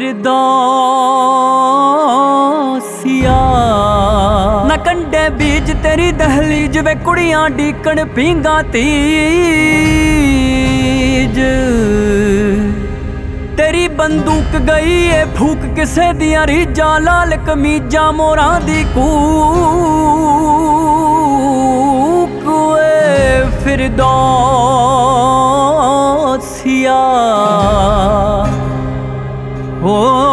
फिरदौसिया ना कंडे बीज तेरी दहलीज वे कुड़ियां डीकण पींगा तीज तेरी बंदूक गई है फूक किसे दियां रीजा लाल कमीजा मोरां दी कूक वे फिरदौसिया हो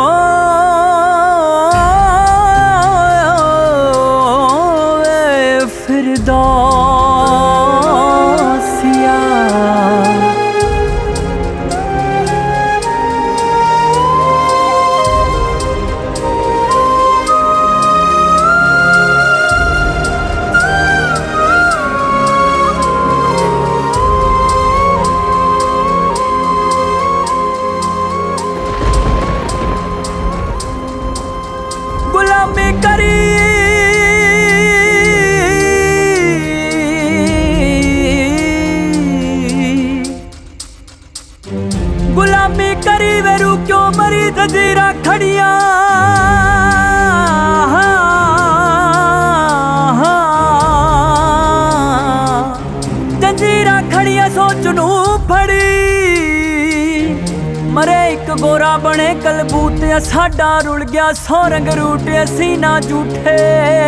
फिरदौसिया गुलामी करी गुलामी करी वेरू क्यों मरी जंजीरा खड़िया जंजीरा खड़िया सोचनू फड़ी मरे एक गोरा बने कलबूत साडा रुल गया सौ रंग रूट असी ना झूठे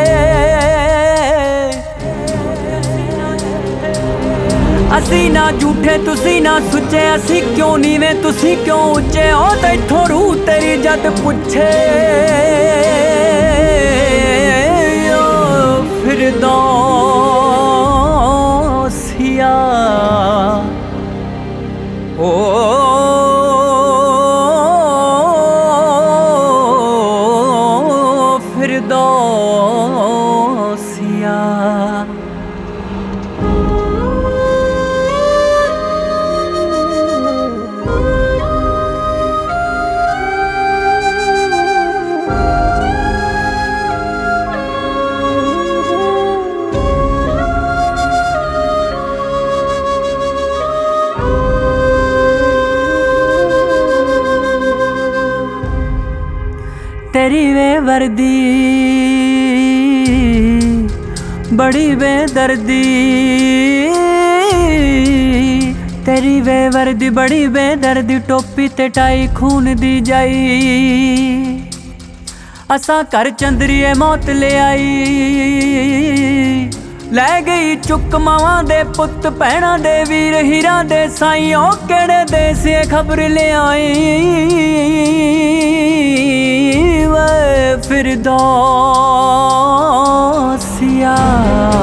असी ना झूठे तुसी ना सुचे असी क्यों नीवे तुसी क्यों उच्चे ओ ते इत्थों रूह तेरी जद पुछे फिरदौसिया ओ फिरदौसिया तेरी वे वर्दी बड़ी बेदर्दी तेरी वे वर्दी बड़ी बेदर्दी टोपी ते टाई खून दी जाई असा घर चंदरीए मौत ले आई लै गई चुक मावां दे पुत भैणां दे वीर हीरां दे साईं ओ केड़े देस खबर ले आई वे फिरदौसिया।